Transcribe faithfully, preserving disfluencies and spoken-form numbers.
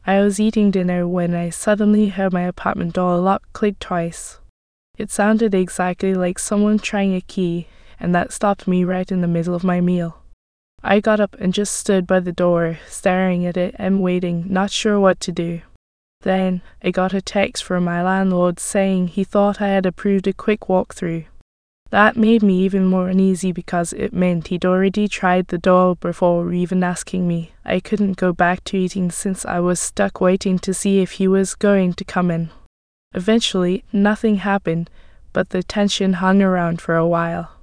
I was eating dinner when I suddenly heard my apartment door lock click twice. It sounded exactly like someone trying a key, and that stopped me right in the middle of my meal. I got up and just stood by the door, staring at it and waiting, not sure what to do. Then, I got a text from my landlord saying he thought I had approved a quick walkthrough. That made me even more uneasy because it meant he'd already tried the door before even asking me. I couldn't go back to eating since I was stuck waiting to see if he was going to come in. Eventually, nothing happened, but the tension hung around for a while.